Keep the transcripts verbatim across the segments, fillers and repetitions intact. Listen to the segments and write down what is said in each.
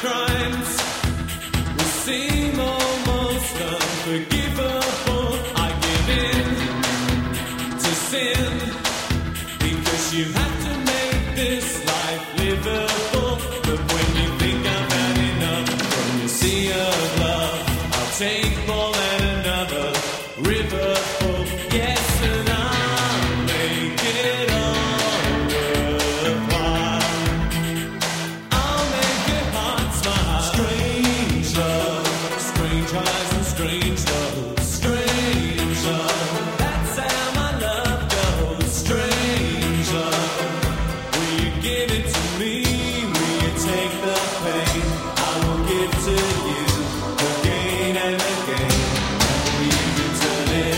crimes will seem almost unforgivable. I give in to sin because you have to make this life livable. But when you think I've had enough from your sea of love, I'll take more than another river full. Yes, and I'll make it all worthwhile. I'll make your heart smile. Strange love, strange highs and strange lows. Strange love, that's how my love goes. Strange love, will you give it to me? Will you take the pain? I will give to you again and again. Will you return it?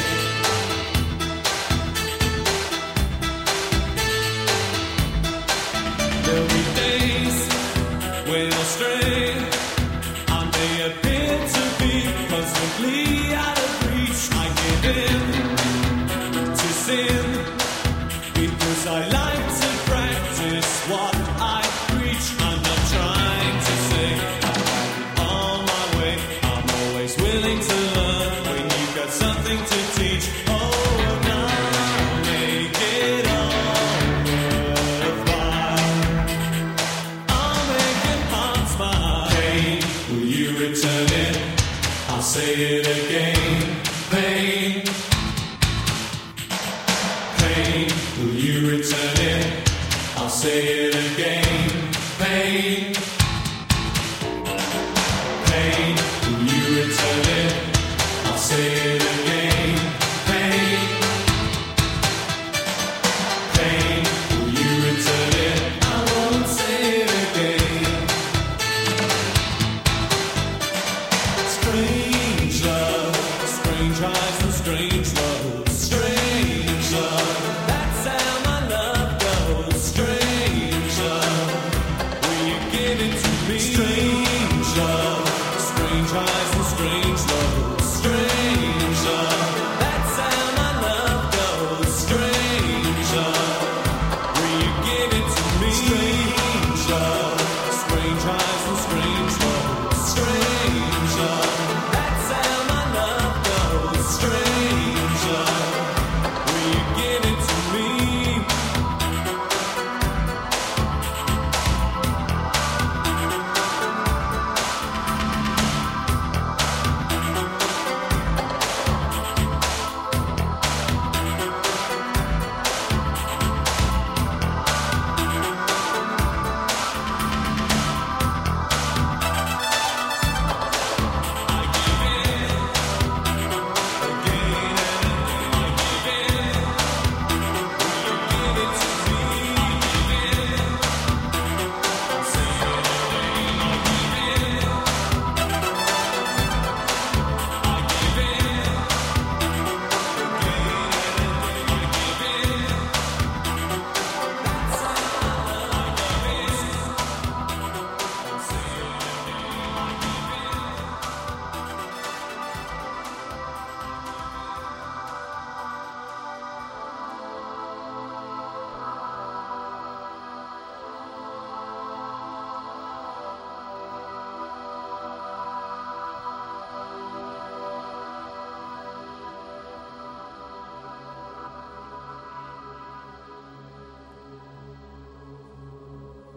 There'll be days when I'll stray. I may appear to be constantly out of reach. I give in to sin because I like to practice what I preach. I'm not trying to say I'm on my way. I'm always willing to learn when you've got something to teach. Oh, and I'll make it all worthwhile. I'll make your heart smile. Pain, will you return it? I'll say it again. Pain, pain, will you return it? I'll say